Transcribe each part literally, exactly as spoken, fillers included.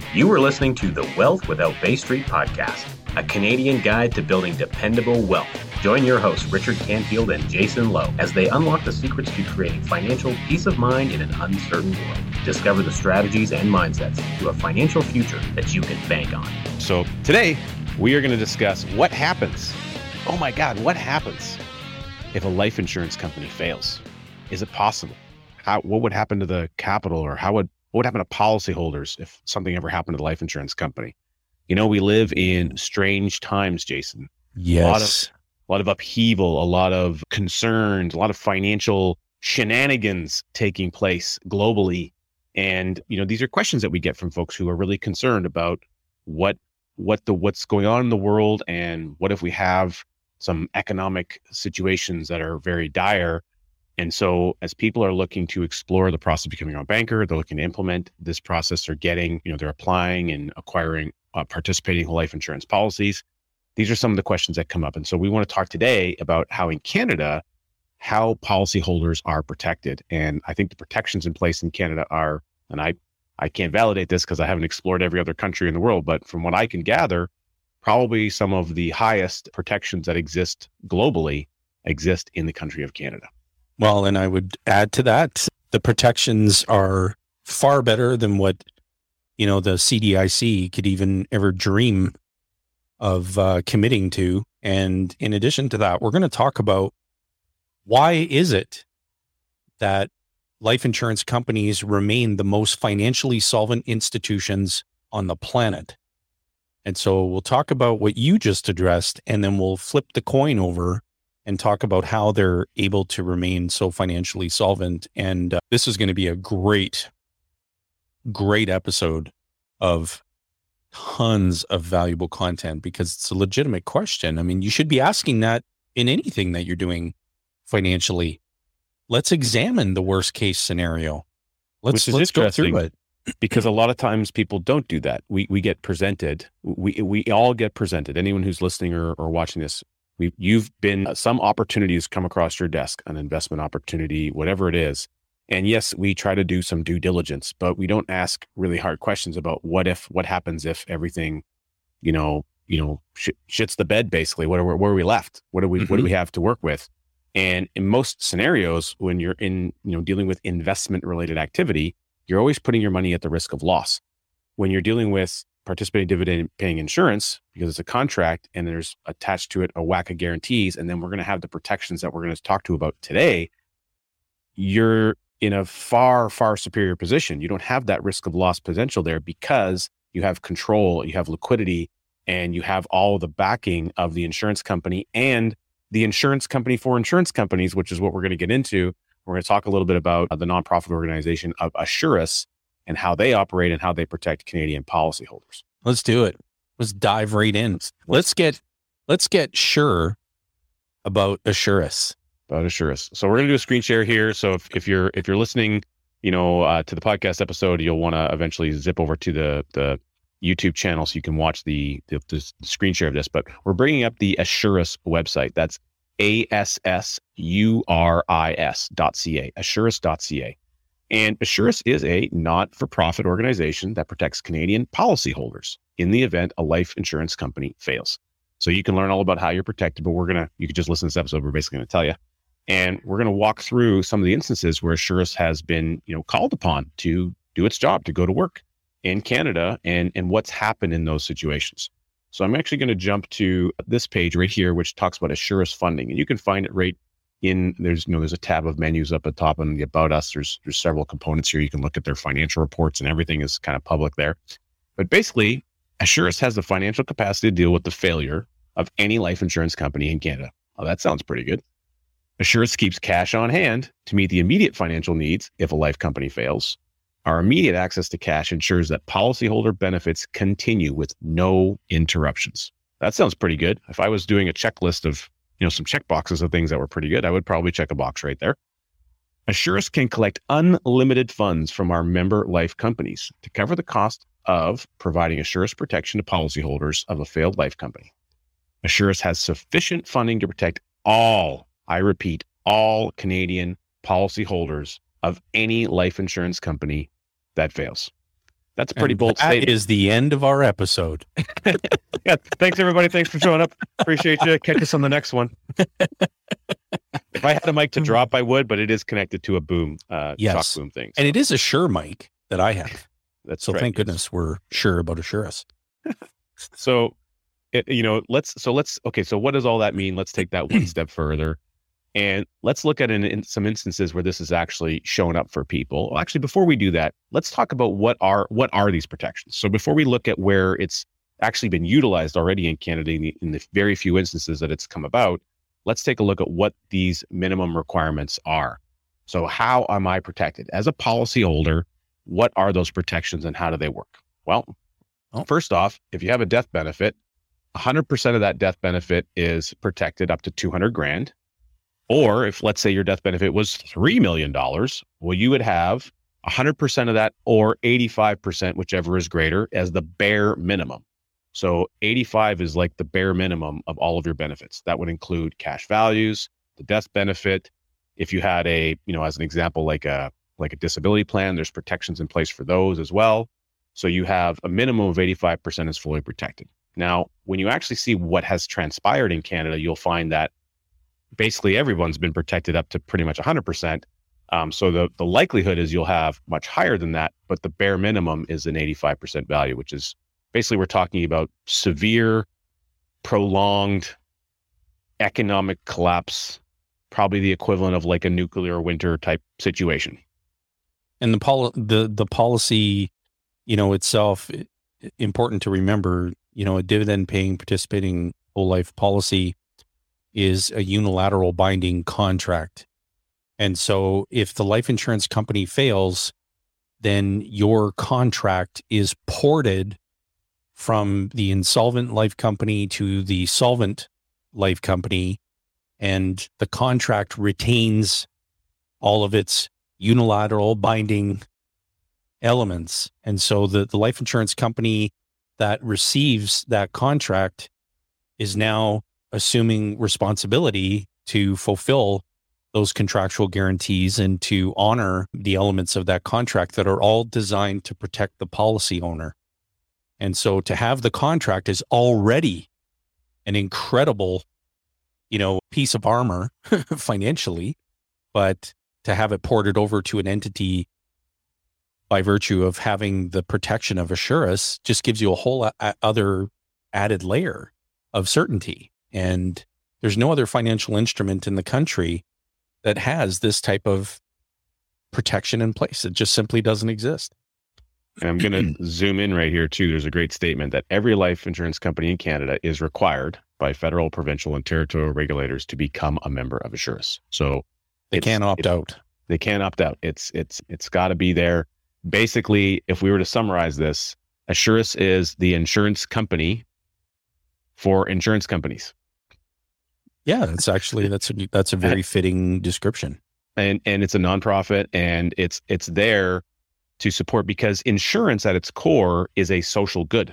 You are listening to the Wealth Without Bay Street podcast, a Canadian guide to building dependable wealth. Join your hosts, Richard Canfield and Jason Lowe, as they unlock the secrets to creating financial peace of mind in an uncertain world. Discover the strategies and mindsets to a financial future that you can bank on. So today, we are going to discuss what happens. Oh my God, what happens if a life insurance company fails? Is it possible? How, what would happen to the capital, or how would what would happen to policyholders if something ever happened to the life insurance company? You know, we live in strange times, Jason. Yes. A lot of, a lot of upheaval, a lot of concerns, a lot of financial shenanigans taking place globally. And, you know, these are questions that we get from folks who are really concerned about what, what the, what's going on in the world. And what if we have some economic situations that are very dire? And so as people are looking to explore the process of becoming a banker, they're looking to implement this process, they're getting, you know, they're applying and acquiring, uh, participating in life insurance policies. These are some of the questions that come up. And so we want to talk today about how in Canada, how policyholders are protected. And I think the protections in place in Canada are, and I, I can't validate this because I haven't explored every other country in the world, but from what I can gather, probably some of the highest protections that exist globally exist in the country of Canada. Well, and I would add to that, the protections are far better than what, you know, the C D I C could even ever dream of uh, committing to. And in addition to that, we're going to talk about why is it that life insurance companies remain the most financially solvent institutions on the planet. And so we'll talk about what you just addressed, and then we'll flip the coin over and talk about how they're able to remain so financially solvent. And uh, this is going to be a great, great episode of tons of valuable content, because it's a legitimate question. I mean, you should be asking that in anything that you're doing financially. Let's examine the worst case scenario. Let's, let's go through it. Because a lot of times people don't do that. We we get presented, we we all get presented. Anyone who's listening or, or watching this, We, you've been, uh, some opportunities come across your desk, an investment opportunity, whatever it is. And yes, we try to do some due diligence, but we don't ask really hard questions about what if, what happens if everything, you know, you know, sh- shits the bed, basically. What are, where are we left? What do we, mm-hmm. what do we have to work with? And in most scenarios, when you're in, you know, dealing with investment related activity, you're always putting your money at the risk of loss. When you're dealing with participating dividend paying insurance, because it's a contract and there's attached to it a whack of guarantees, and then we're going to have the protections that we're going to talk to about today, you're in a far, far superior position. You don't have that risk of loss potential there because you have control, you have liquidity, and you have all the backing of the insurance company and the insurance company for insurance companies, which is what we're going to get into. We're going to talk a little bit about the nonprofit organization of Assurus and how they operate and how they protect Canadian policyholders. Let's do it. Let's dive right in. Let's get, let's get sure about Assurus. About Assurus. So we're going to do a screen share here. So if, if you're, if you're listening, you know, uh, to the podcast episode, you'll want to eventually zip over to the, the YouTube channel so you can watch the, the, the screen share of this, but we're bringing up the Assurus website. That's A S S U R I S dot C A, assurus dot C A. And Assurus is a not-for-profit organization that protects Canadian policyholders in the event a life insurance company fails. So you can learn all about how you're protected, but we're going to, you could just listen to this episode. We're basically going to tell you. And we're going to walk through some of the instances where Assurus has been, you know, called upon to do its job, to go to work in Canada, and, and what's happened in those situations. So I'm actually going to jump to this page right here, which talks about Assurus funding. And you can find it right in, there's, you know, there's a tab of menus up at the top, and the About Us, there's, there's several components here. You can look at their financial reports, and everything is kind of public there. But basically, Assurus has the financial capacity to deal with the failure of any life insurance company in Canada. Oh, that sounds pretty good. Assurus keeps cash on hand to meet the immediate financial needs if a life company fails. Our immediate access to cash ensures that policyholder benefits continue with no interruptions. That sounds pretty good. If I was doing a checklist of, you know, some check boxes of things that were pretty good, I would probably check a box right there. Assurus can collect unlimited funds from our member life companies to cover the cost of providing Assurus protection to policyholders of a failed life company. Assurus has sufficient funding to protect all, I repeat, all Canadian policyholders of any life insurance company that fails. That's a pretty And bold that statement. is the end of our episode. Yeah. Thanks, everybody. Thanks for showing up. Appreciate you. Catch us on the next one. If I had a mic to drop, I would, but it is connected to a boom, uh, Yes. shock boom thing. And it is a Shure mic that I have. That's So right. thank goodness we're sure about Assurus. So, it, you know, let's, so let's, okay, so what does all that mean? Let's take that one step further. And let's look at in, in some instances where this is actually shown up for people. Well, actually, before we do that, let's talk about what are what are these protections. So before we look at where it's actually been utilized already in Canada in the, in the very few instances that it's come about, let's take a look at what these minimum requirements are. So how am I protected? As a policyholder, what are those protections and how do they work? Well, Oh. first off, if you have a death benefit, one hundred percent of that death benefit is protected up to two hundred grand. Or if, let's say, your death benefit was three million dollars, well, you would have one hundred percent of that or eighty-five percent, whichever is greater, as the bare minimum. So eighty-five is like the bare minimum of all of your benefits. That would include cash values, the death benefit. If you had a, you know, as an example, like a like a disability plan, there's protections in place for those as well. So you have a minimum of eighty-five percent is fully protected. Now, when you actually see what has transpired in Canada, you'll find that basically everyone's been protected up to pretty much one hundred percent. Um, so the, the likelihood is you'll have much higher than that, but the bare minimum is an eighty-five percent value, which is basically we're talking about severe, prolonged economic collapse, probably the equivalent of like a nuclear winter type situation. And the pol- the the policy, you know, itself, i- important to remember, you know, a dividend paying participating whole life policy is a unilateral binding contract. And so if the life insurance company fails, then your contract is ported from the insolvent life company to the solvent life company, and the contract retains all of its unilateral binding elements. And so the, the life insurance company that receives that contract is now assuming responsibility to fulfill those contractual guarantees and to honor the elements of that contract that are all designed to protect the policy owner. And so to have the contract is already an incredible, you know, piece of armor financially, but to have it ported over to an entity by virtue of having the protection of Assurus just gives you a whole a- other added layer of certainty. And there's no other financial instrument in the country that has this type of protection in place. It just simply doesn't exist. And I'm going to zoom in right here too. There's a great statement that every life insurance company in Canada is required by federal, provincial, and territorial regulators to become a member of Assurus. So They it's- can't opt it- out. They can't opt out. It's it's it's got to be there. Basically, if we were to summarize this, Assurus is the insurance company for insurance companies. Yeah, that's actually, that's a, that's a very fitting description. and and it's a nonprofit, and it's it's there to support, because insurance at its core is a social good.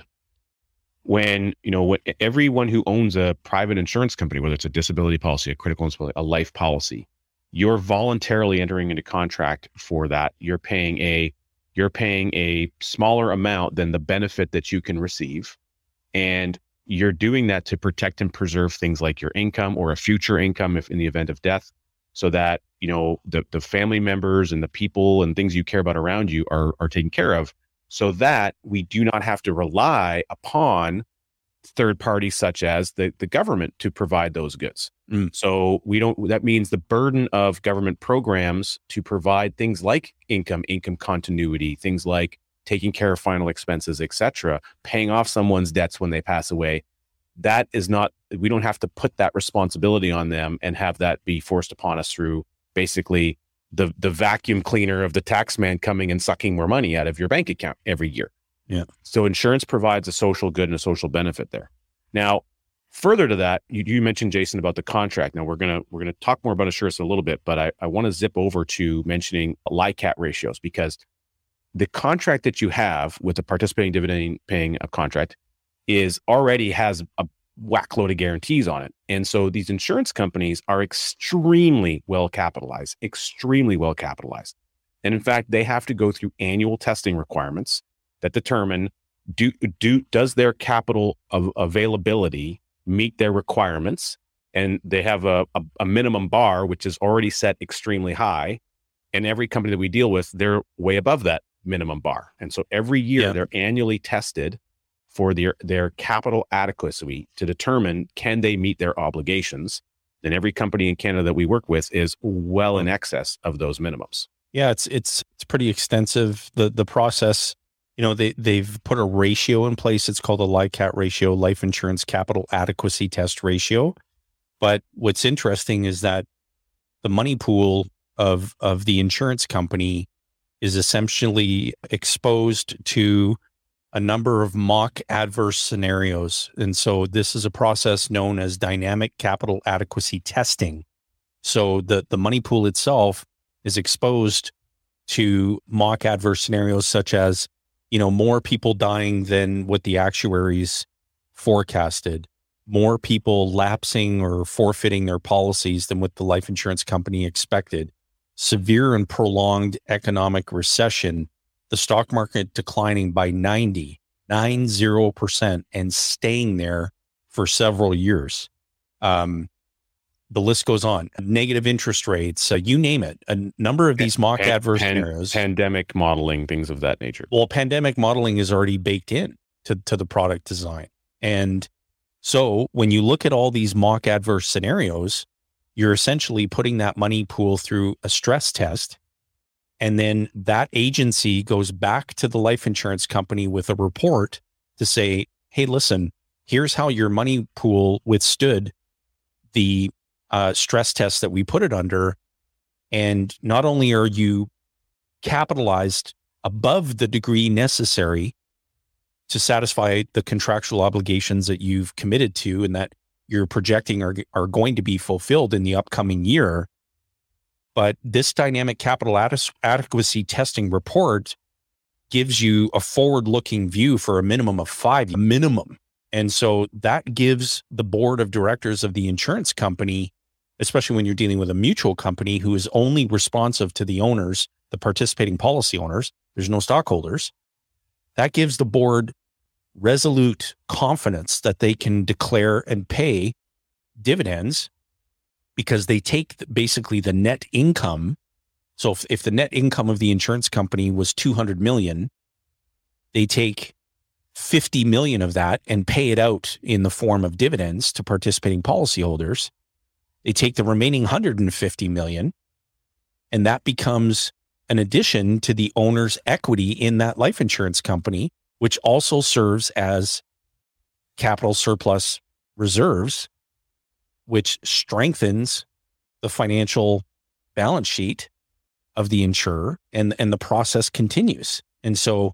When, you know, what, everyone who owns a private insurance company, whether it's a disability policy, a critical illness policy, a life policy, you're voluntarily entering into contract for that. You're paying a you're paying a smaller amount than the benefit that you can receive, and you're doing that to protect and preserve things like your income or a future income if in the event of death, so that, you know, the the family members and the people and things you care about around you are are taken care of, so that we do not have to rely upon third parties such as the, the government to provide those goods. Mm. So we don't, that means the burden of government programs to provide things like income, income continuity, things like taking care of final expenses, et cetera, paying off someone's debts when they pass away. That is not, we don't have to put that responsibility on them and have that be forced upon us through basically the the vacuum cleaner of the tax man coming and sucking more money out of your bank account every year. Yeah. So insurance provides a social good and a social benefit there. Now, further to that, you, you mentioned, Jason, about the contract. Now we're gonna we're gonna talk more about Assurus in a little bit, but I, I want to zip over to mentioning LICAT ratios, because the contract that you have with the participating dividend paying a contract is already has a whack load of guarantees on it. And so these insurance companies are extremely well capitalized, extremely well capitalized. And in fact, they have to go through annual testing requirements that determine do do does their capital av- availability meet their requirements, and they have a, a, a minimum bar which is already set extremely high. And every company that we deal with, they're way above that minimum bar, and so every year Yeah. they're annually tested for their their capital adequacy to determine can they meet their obligations. And every company in Canada that we work with is well in excess of those minimums. Yeah, it's it's it's pretty extensive. The the process, you know, they they've put a ratio in place. It's called a LICAT ratio, Life Insurance Capital Adequacy Test ratio. But what's interesting is that the money pool of of the insurance company is essentially exposed to a number of mock adverse scenarios. And so this is a process known as dynamic capital adequacy testing. So the, the money pool itself is exposed to mock adverse scenarios such as, you know, more people dying than what the actuaries forecasted, more people lapsing or forfeiting their policies than what the life insurance company expected, severe and prolonged economic recession, the stock market declining by ninety, ninety percent and staying there for several years. Um, the list goes on. Negative interest rates, uh, you name it. A number of these mock Pan- adverse pan- scenarios. Pandemic modeling, things of that nature. Well, pandemic modeling is already baked in to, to the product design. And so when you look at all these mock adverse scenarios, you're essentially putting that money pool through a stress test. And then that agency goes back to the life insurance company with a report to say, hey, listen, here's how your money pool withstood the uh, stress test that we put it under. And not only are you capitalized above the degree necessary to satisfy the contractual obligations that you've committed to and that you're projecting are, are going to be fulfilled in the upcoming year, but this dynamic capital ade- adequacy testing report gives you a forward-looking view for a minimum of five, a minimum. And so that gives the board of directors of the insurance company, especially when you're dealing with a mutual company who is only responsive to the owners, the participating policy owners, there's no stockholders, that gives the board resolute confidence that they can declare and pay dividends because they take basically the net income. So if, if the net income of the insurance company was two hundred million, they take fifty million of that and pay it out in the form of dividends to participating policyholders. They take the remaining one hundred fifty million, and that becomes an addition to the owner's equity in that life insurance company, which also serves as capital surplus reserves, which strengthens the financial balance sheet of the insurer, and, and the process continues. And so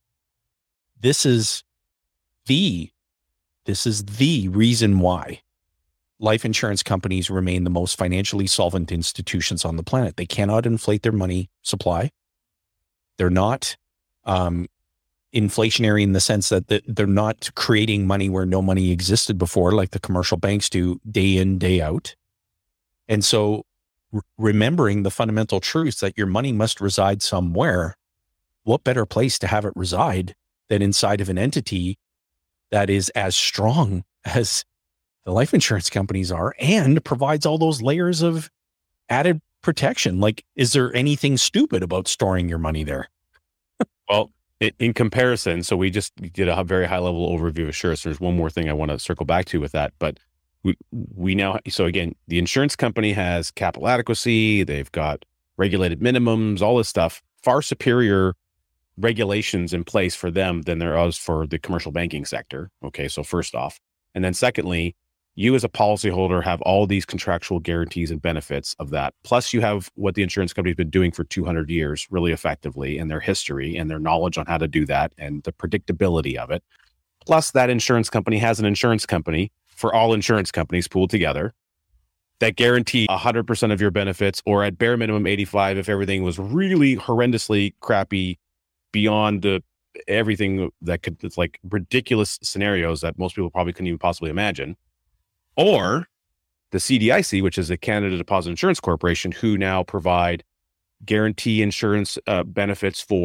this is the, this is the reason why life insurance companies remain the most financially solvent institutions on the planet. They cannot inflate their money supply. They're not um, inflationary in the sense that they're not creating money where no money existed before, like the commercial banks do day in, day out. And so r- remembering the fundamental truths that your money must reside somewhere, what better place to have it reside than inside of an entity that is as strong as the life insurance companies are and provides all those layers of added protection. Like, is there anything stupid about storing your money there? Well, in comparison, so we just did a very high level overview of Assurus. There's one more thing I want to circle back to with that, but we we now, so again, the insurance company has capital adequacy, they've got regulated minimums, all this stuff, far superior regulations in place for them than there is for the commercial banking sector. Okay, so first off. And then secondly, you as a policyholder have all these contractual guarantees and benefits of that. Plus you have what the insurance company's been doing for two hundred years really effectively, and their history and their knowledge on how to do that and the predictability of it. Plus that insurance company has an insurance company for all insurance companies pooled together that guarantee one hundred percent of your benefits, or at bare minimum eighty-five if everything was really horrendously crappy beyond the everything that could, it's like ridiculous scenarios that most people probably couldn't even possibly imagine. Or the C D I C, which is the Canada Deposit Insurance Corporation, who now provide guarantee insurance uh, benefits for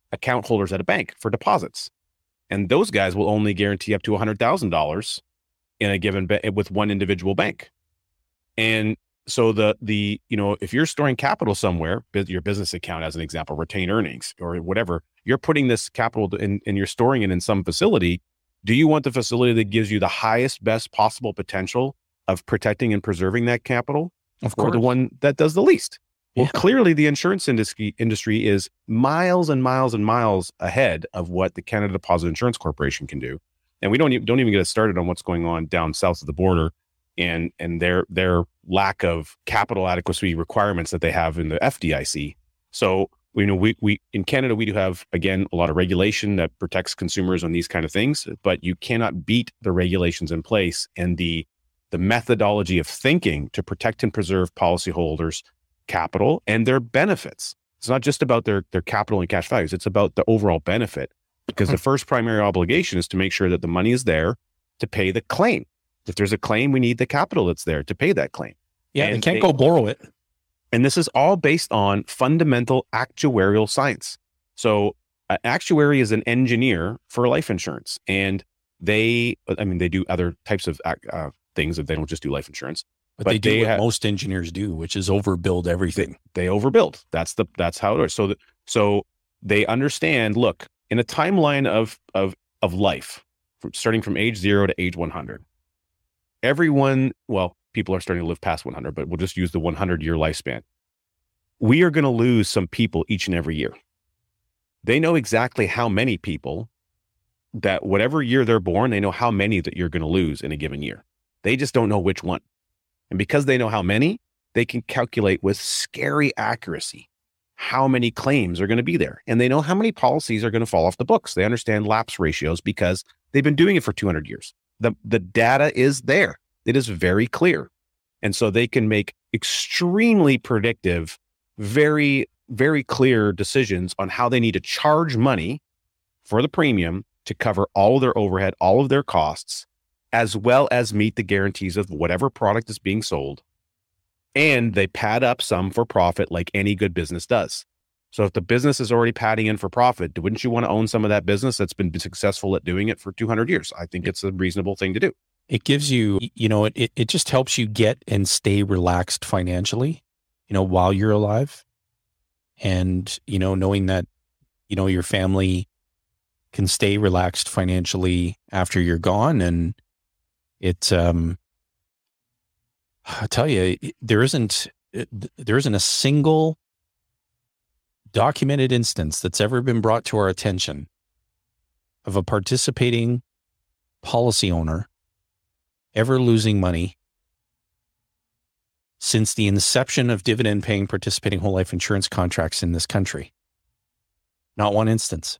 account holders at a bank for deposits. And those guys will only guarantee up to one hundred thousand dollars in a given ba- with one individual bank. And so the, the, you know, if you're storing capital somewhere, your business account, as an example, retained earnings or whatever, you're putting this capital in, and you're storing it in some facility. Do you want the facility that gives you the highest, best possible potential of protecting and preserving that capital? Of course. Or the one that does the least? Well, Yeah. Clearly the insurance industry industry is miles and miles and miles ahead of what the Canada Deposit Insurance Corporation can do. And we don't even, don't even get us started on what's going on down south of the border and, and their, their lack of capital adequacy requirements that they have in the F D I C. So, you know, we, we, in Canada, we do have, again, a lot of regulation that protects consumers on these kind of things, but you cannot beat the regulations in place and the, the methodology of thinking to protect and preserve policyholders' capital and their benefits. It's not just about their, their capital and cash values. It's about the overall benefit, because the first primary obligation is to make sure that the money is there to pay the claim. If there's a claim, we need the capital that's there to pay that claim. Yeah, And they can't they- go borrow it. And this is all based on fundamental actuarial science. So an actuary is an engineer for life insurance, and they, I mean, they do other types of uh, things if they don't just do life insurance. But, But they do they what ha- most engineers do, which is overbuild everything. They overbuild. That's the that's how it is. So the, so they understand. Look, in a timeline of of of life, from, starting from age zero to age one hundred, everyone. Well, people are starting to live past one hundred, but we'll just use the one hundred year lifespan. We are going to lose some people each and every year. They know exactly how many people that whatever year they're born, they know how many that you're going to lose in a given year. They just don't know which one. And because they know how many, they can calculate with scary accuracy how many claims are going to be there. And they know how many policies are going to fall off the books. They understand lapse ratios because they've been doing it for two hundred years. The, the data is there. It is very clear. And so they can make extremely predictive, very, very clear decisions on how they need to charge money for the premium to cover all of their overhead, all of their costs, as well as meet the guarantees of whatever product is being sold. And they pad up some for profit like any good business does. So if the business is already padding in for profit, wouldn't you want to own some of that business that's been successful at doing it for two hundred years? I think it's a reasonable thing to do. It gives you, you know, it, it just helps you get and stay relaxed financially, you know, while you're alive. And, you know, knowing that, you know, your family can stay relaxed financially after you're gone. And it's, um, I tell you, there isn't, there isn't a single documented instance that's ever been brought to our attention of a participating policy owner ever losing money since the inception of dividend paying participating whole life insurance contracts in this country. Not one instance.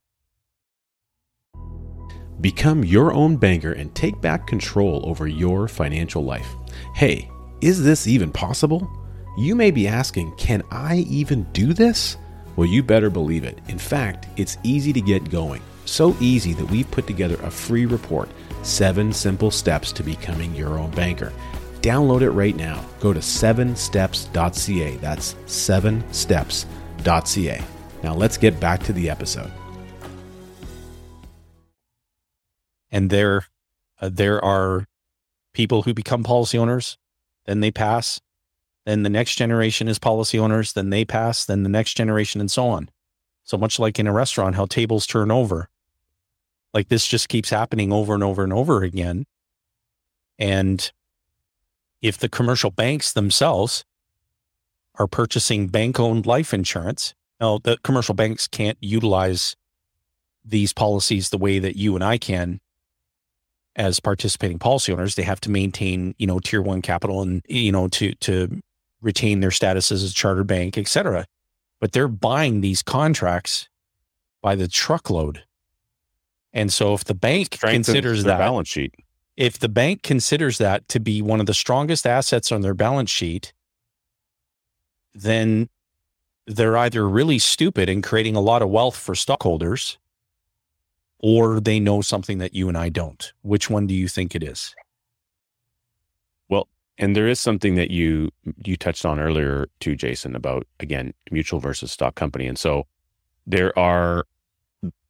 Become your own banker and take back control over your financial life. Hey, is this even possible? You may be asking, can I even do this? Well, you better believe it. In fact, it's easy to get going. So easy that we've put together a free report, Seven Simple Steps to Becoming Your Own Banker. Download it right now. Go to seven steps dot c a. That's seven steps dot c a. Now let's get back to the episode. And there, uh, there are people who become policy owners, then they pass, then the next generation is policy owners, then they pass, then the next generation, and so on. So much like in a restaurant, how tables turn over. Like this just keeps happening over and over and over again. And if the commercial banks themselves are purchasing bank-owned life insurance, now the commercial banks can't utilize these policies the way that you and I can as participating policy owners. They have to maintain, you know, tier one capital and, you know, to, to retain their status as a chartered bank, et cetera. But they're buying these contracts by the truckload. And so if the bank Strengthens considers their that balance sheet, if the bank considers that to be one of the strongest assets on their balance sheet, then they're either really stupid and creating a lot of wealth for stockholders, or they know something that you and I don't. Which one do you think it is? well, and there is something that you you touched on earlier too, Jason, about, again, mutual versus stock company. And so there are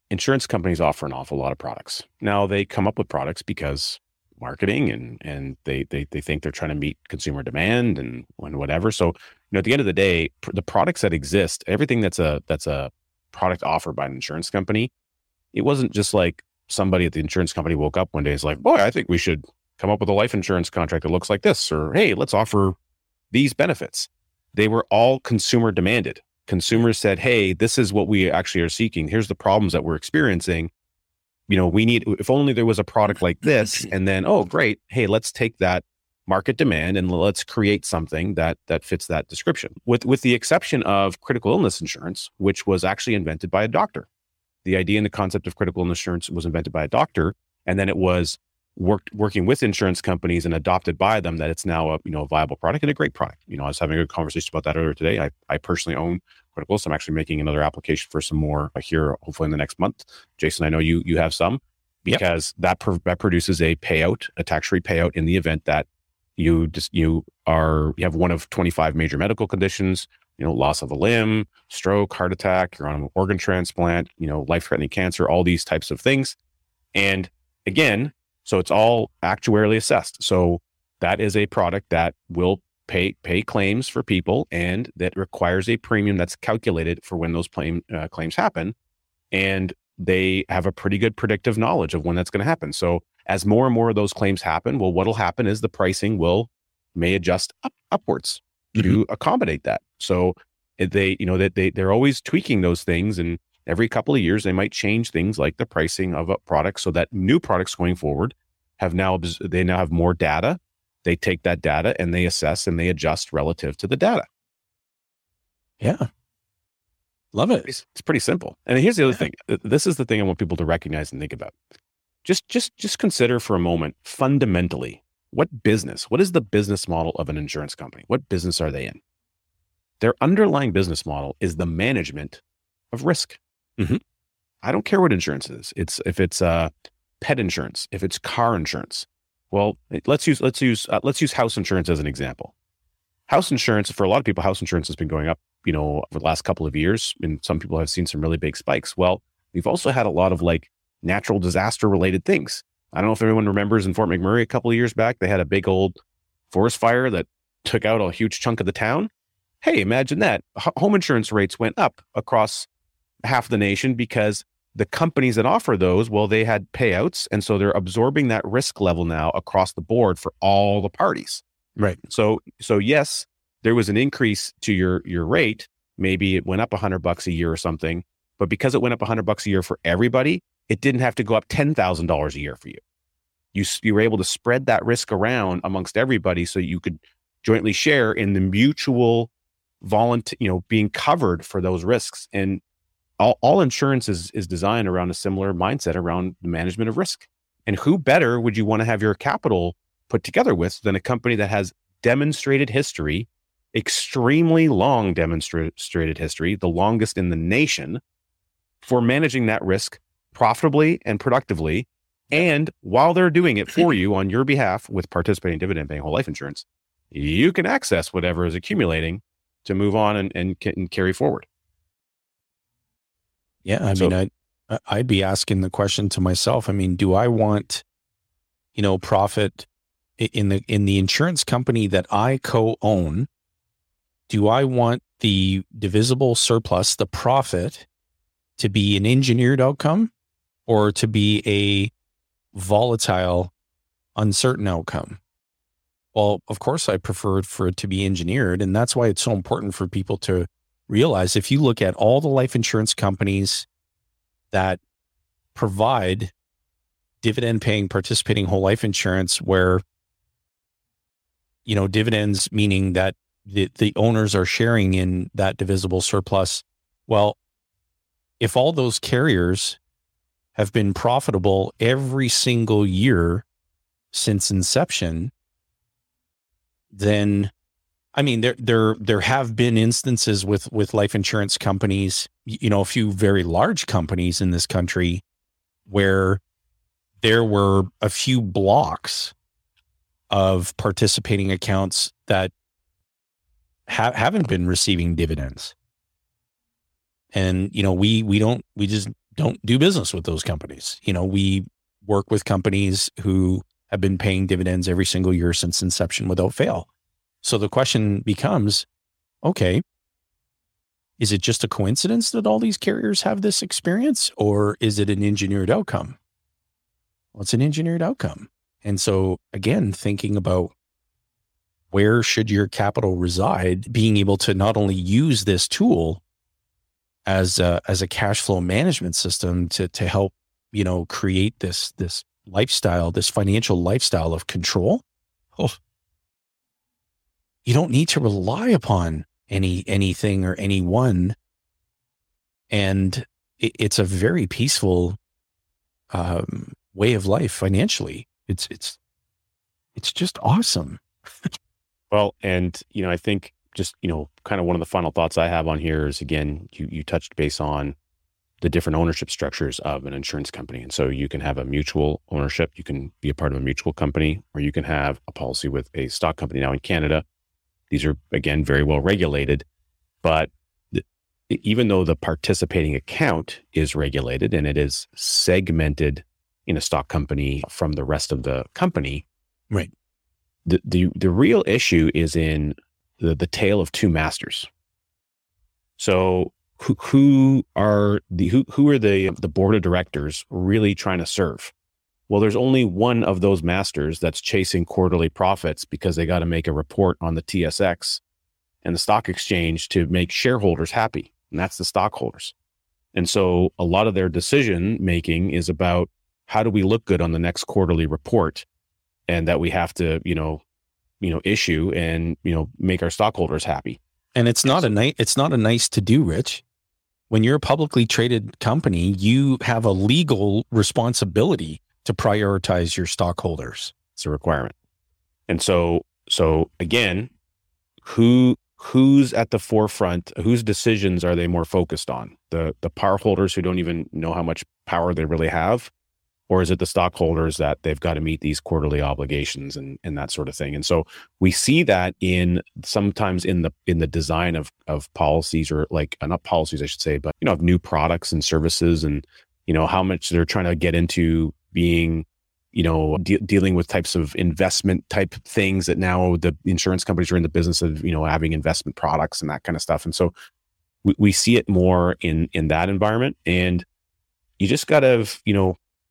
insurance companies offer an awful lot of products. Now they come up with products because marketing and and they they they think they're trying to meet consumer demand and, and whatever. So, you know, at the end of the day, pr- the products that exist, everything that's a that's a product offered by an insurance company, it wasn't just like somebody at the insurance company woke up one day and is like, boy, I think we should come up with a life insurance contract that looks like this, or hey, let's offer these benefits. They were all consumer demanded. Consumers said, hey, this is what we actually are seeking. Here's the problems that we're experiencing. You know, we need, if only there was a product like this, and then, oh, great. Hey, let's take that market demand and let's create something that that fits that description. With with the exception of critical illness insurance, which was actually invented by a doctor. The idea and the concept of critical illness insurance was invented by a doctor, and then it was worked working with insurance companies and adopted by them, that it's now a, you know, a viable product and a great product. You know, I was having a conversation about that earlier today. I, I personally own critical, so I'm actually making another application for some more here, hopefully in the next month. Jason, I know you you have some, because yep. that pro- that produces a payout, a tax-free payout in the event that you just you are you have one of twenty-five major medical conditions, you know, loss of a limb, stroke, heart attack, you're on an organ transplant, you know, life-threatening cancer, all these types of things. And again, so it's all actuarially assessed. So that is a product that will pay pay claims for people, and that requires a premium that's calculated for when those claim, uh, claims happen. And they have a pretty good predictive knowledge of when that's going to happen. So as more and more of those claims happen, well, what'll happen is the pricing will may adjust up, upwards mm-hmm. to accommodate that. So they, you know, that they they're always tweaking those things, and every couple of years they might change things like the pricing of a product, so that new products going forward have now they now have more data. They take that data and they assess and they adjust relative to the data. Yeah. Love it. It's, it's pretty simple. And here's the other yeah. thing. This is the thing I want people to recognize and think about. Just, just, just consider for a moment, fundamentally, what business, what is the business model of an insurance company? What business are they in? Their underlying business model is the management of risk. Mm-hmm. I don't care what insurance is. It's if it's uh, pet insurance, if it's car insurance. Well, let's use let's use uh, let's use house insurance as an example. House insurance, for a lot of people, house insurance has been going up, you know, over the last couple of years, and some people have seen some really big spikes. Well, we've also had a lot of like natural disaster related things. I don't know if everyone remembers in Fort McMurray a couple of years back, they had a big old forest fire that took out a huge chunk of the town. Hey, imagine that. H- home insurance rates went up across half the nation because the companies that offer those, well, they had payouts. And so they're absorbing that risk level now across the board for all the parties. Right. So, so yes, there was an increase to your, your rate. Maybe it went up a hundred bucks a year or something, but because it went up a hundred bucks a year for everybody, it didn't have to go up ten thousand dollars a year for you. You, you were able to spread that risk around amongst everybody so you could jointly share in the mutual volunteer, you know, being covered for those risks. And all, all insurance is, is designed around a similar mindset around the management of risk. And who better would you want to have your capital put together with than a company that has demonstrated history, extremely long demonstrated history, the longest in the nation, for managing that risk profitably and productively. And while they're doing it for you on your behalf with participating dividend paying whole life insurance, you can access whatever is accumulating to move on and, and, and carry forward. Yeah. I So- mean, I, I'd be asking the question to myself. I mean, do I want, you know, profit i- in the, in the insurance company that I co-own? Do I want the divisible surplus, the profit, to be an engineered outcome or to be a volatile, uncertain outcome? Well, of course, I prefer for it to be engineered. And that's why it's so important for people to realize, if you look at all the life insurance companies that provide dividend paying, participating whole life insurance, where, you know, dividends, meaning that the, the owners are sharing in that divisible surplus. Well, if all those carriers have been profitable every single year since inception, then, I mean, there there there have been instances with with life insurance companies, you know, a few very large companies in this country, where there were a few blocks of participating accounts that ha- haven't been receiving dividends. And, you know, we we don't we just don't do business with those companies. You know, we work with companies who have been paying dividends every single year since inception without fail. So the question becomes, okay, is it just a coincidence that all these carriers have this experience, or is it an engineered outcome? Well, it's an engineered outcome. And so again, thinking about where should your capital reside, being able to not only use this tool as a, as a cash flow management system to, to help, you know, create this, this lifestyle, this financial lifestyle of control. Oh, you don't need to rely upon any, anything or anyone. And it, it's a very peaceful um, way of life financially. It's, it's, it's just awesome. Well, and, you know, I think just, you know, kind of one of the final thoughts I have on here is, again, you, you touched base on the different ownership structures of an insurance company. And so you can have a mutual ownership, you can be a part of a mutual company, or you can have a policy with a stock company. Now in Canada, these are, again, very well regulated, but the, even though the participating account is regulated and it is segmented in a stock company from the rest of the company, right? The, the, the real issue is in the, the tale of two masters. So who, who are the, who, who are the, the board of directors really trying to serve? Well, there's only one of those masters that's chasing quarterly profits because they got to make a report on the T S X and the stock exchange to make shareholders happy. And that's the stockholders. And so a lot of their decision making is about how do we look good on the next quarterly report, and that we have to, you know, you know, issue and, you know, make our stockholders happy. And it's not a nice, it's not a nice to do, Rich. When you're a publicly traded company, you have a legal responsibility to prioritize your stockholders. It's a requirement. And so, so again, who, who's at the forefront, whose decisions are they more focused on? The, the power holders who don't even know how much power they really have? Or is it the stockholders that they've got to meet these quarterly obligations and, and that sort of thing? And so we see that in sometimes in the in the design of of policies, or like uh, not policies, I should say, but you know, of new products and services, and you know how much they're trying to get into being, you know, de- dealing with types of investment type things that now the insurance companies are in the business of, you know, having investment products and that kind of stuff. And so we, we see it more in in that environment, and you just got to, you know.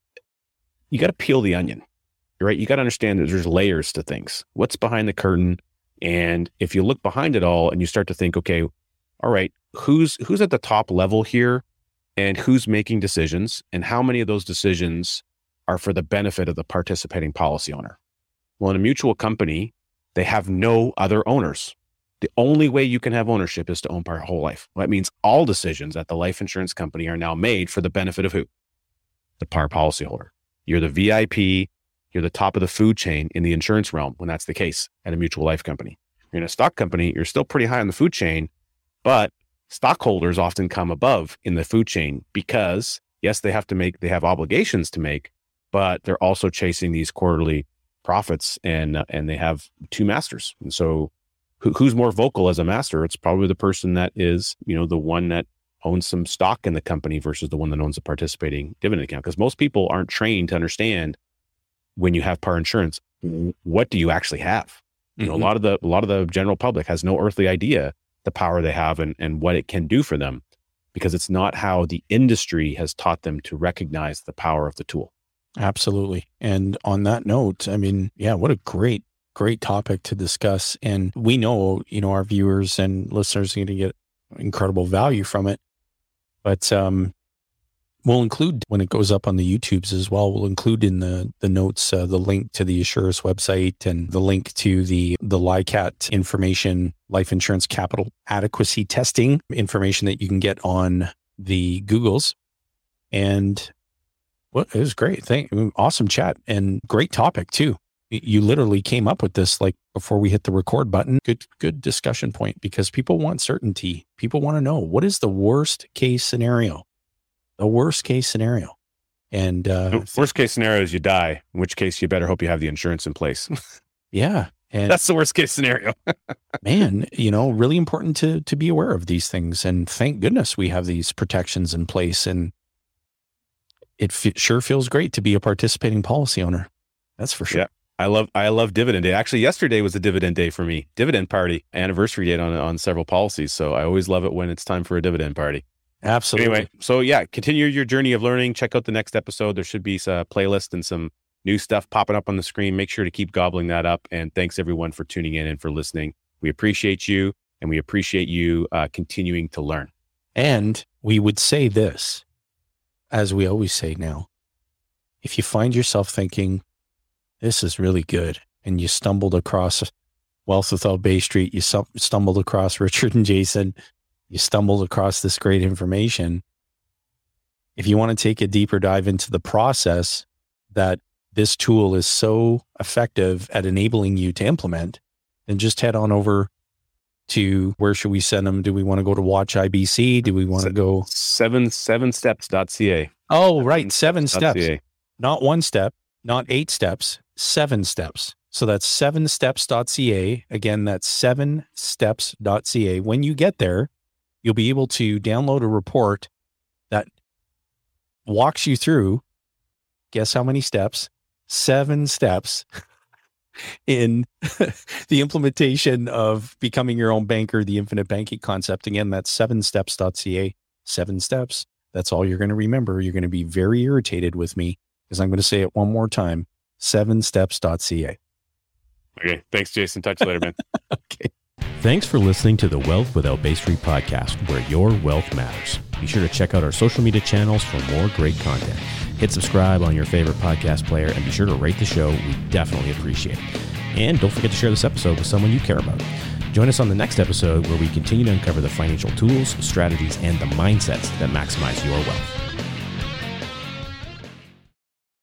You got to peel the onion, right? You got to understand that there's layers to things. What's behind the curtain? And if you look behind it all and you start to think, okay, all right, who's who's at the top level here, and who's making decisions, and how many of those decisions are for the benefit of the participating policy owner? Well, in a mutual company, they have no other owners. The only way you can have ownership is to own part whole life. Well, that means all decisions at the life insurance company are now made for the benefit of who? The par policyholder. You're the V I P, you're the top of the food chain in the insurance realm when that's the case at a mutual life company. You're in a stock company, you're still pretty high on the food chain, but stockholders often come above in the food chain because, yes, they have to make, they have obligations to make, but they're also chasing these quarterly profits, and uh, and they have two masters. And so who, who's more vocal as a master? It's probably the person that is, you know, the one that owns some stock in the company versus the one that owns a participating dividend account. Because most people aren't trained to understand, when you have par insurance, what do you actually have? You know, mm-hmm. a lot of the a lot of the general public has no earthly idea the power they have and, and what it can do for them, because it's not how the industry has taught them to recognize the power of the tool. Absolutely. And on that note, I mean, yeah, what a great, great topic to discuss. And we know, you know, our viewers and listeners are going to get incredible value from it. But um, we'll include, when it goes up on the YouTubes as well, we'll include in the the notes uh, the link to the Assurus website and the link to the the LICAT information, life insurance capital adequacy testing information that you can get on the Googles. And well, it was great. Thank, awesome chat and great topic too. You literally came up with this like before we hit the record button. Good, good discussion point, because people want certainty. People want to know, what is the worst case scenario? The worst case scenario. And uh, the worst case scenario is you die, in which case you better hope you have the insurance in place. Yeah. And that's the worst case scenario. Man, you know, really important to to be aware of these things. And thank goodness we have these protections in place. And it f- sure feels great to be a participating policy owner. That's for sure. Yeah. I love I love dividend day. Actually, yesterday was a dividend day for me. Dividend party, anniversary date on on several policies. So I always love it when it's time for a dividend party. Absolutely. Anyway, so yeah, continue your journey of learning. Check out the next episode. There should be a playlist and some new stuff popping up on the screen. Make sure to keep gobbling that up. And thanks everyone for tuning in and for listening. We appreciate you, and we appreciate you uh, continuing to learn. And we would say this, as we always say now, if you find yourself thinking, this is really good, and you stumbled across Wealth Without Bay Street, you stumbled across Richard and Jason, you stumbled across this great information. If you want to take a deeper dive into the process that this tool is so effective at enabling you to implement, then just head on over to, where should we send them? Do we want to go to Watch I B C? Do we want to go? Seven, seven steps dot c a. Oh, right. Seven steps. .ca. Not one step, not eight steps, seven steps. So that's seven steps dot c a. Again, that's seven steps dot c a. When you get there, you'll be able to download a report that walks you through, guess how many steps? Seven steps in the implementation of becoming your own banker, the infinite banking concept. Again, that's seven steps dot c a. Seven steps. That's all you're going to remember. You're going to be very irritated with me because I'm going to say it one more time. seven steps dot c a. Okay. Thanks, Jason. Talk to you later, man. Okay. Thanks for listening to the Wealth Without Bay Street podcast, where your wealth matters. Be sure to check out our social media channels for more great content. Hit subscribe on your favorite podcast player and be sure to rate the show. We definitely appreciate it. And don't forget to share this episode with someone you care about. Join us on the next episode where we continue to uncover the financial tools, strategies, and the mindsets that maximize your wealth.